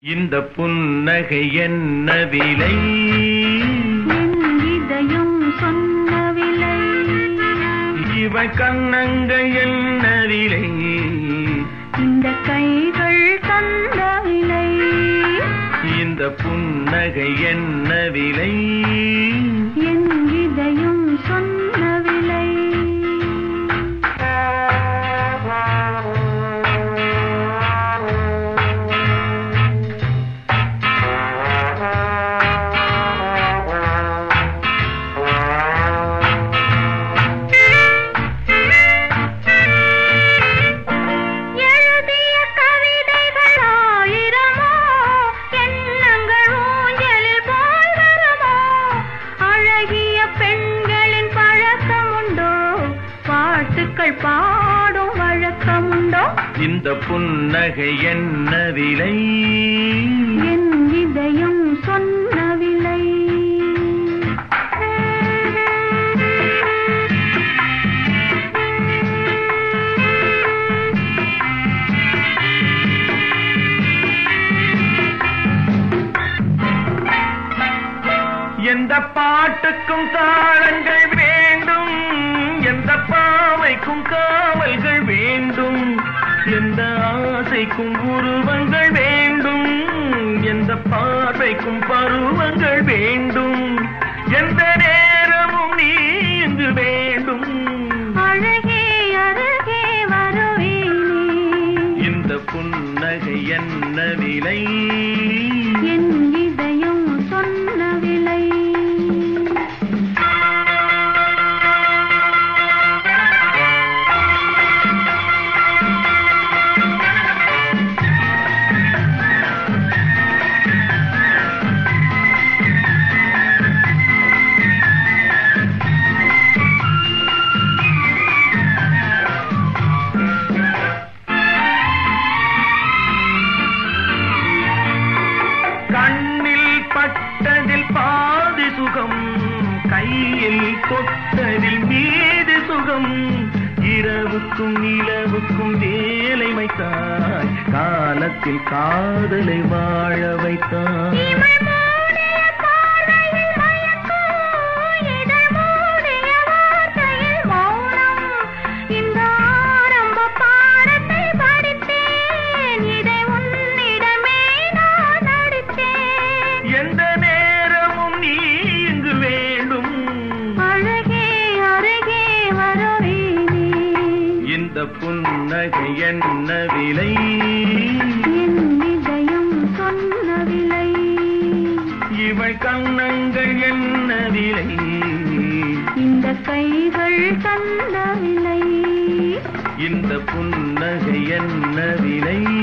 இந்த புன்னகை என்ன விலை? என் இதயம் சொன்ன விலை. இவள் கண்ணங்கள் என்ன விலை? இந்த கைகள் தந்த விலை. இந்த புன்னகை என்ன விலை? என் இதயம் சொன்ன விலை. பாடும் வழக்கமுண்டோ? இந்த புன்னகை என்ன விலை? என் இதயம் சொன்ன விலை. எந்த பாட்டுக்கும் தாளங்கள் வேண்டும், எந்த பாவைக்கும் காவல்கள் வேண்டும், எந்த ஆசைக்கும் உருவங்கள் வேண்டும், எந்த பார்வைக்கும் பருவங்கள் வேண்டும், எந்த நேரமும் நீ இங்கு வேண்டும். அழகே அருகே வருவேனே. இந்த புன்னகை என்ன விலை? என் இதயம் சொன்ன விலை. கண்ணில் பட்டதில் பாதி சுகம், கையில் தொட்டதில் மீது சுகம், இரவுக்கும் நிலவுக்கும் வேலை வைத்தாய், காலத்தில் காதலை வாழ வைத்தாய். எந்த நேரமும் நீ இங்கு வேண்டும். அழகே அருகே வருவேனே. இந்த புன்னகை என்ன விலை? என் இதயம் சொன்ன விலை. இவள் கண்ணங்கள் என்ன விலை? இந்த கைகள் தந்த விலை. இந்த புன்னகை என்ன விலை?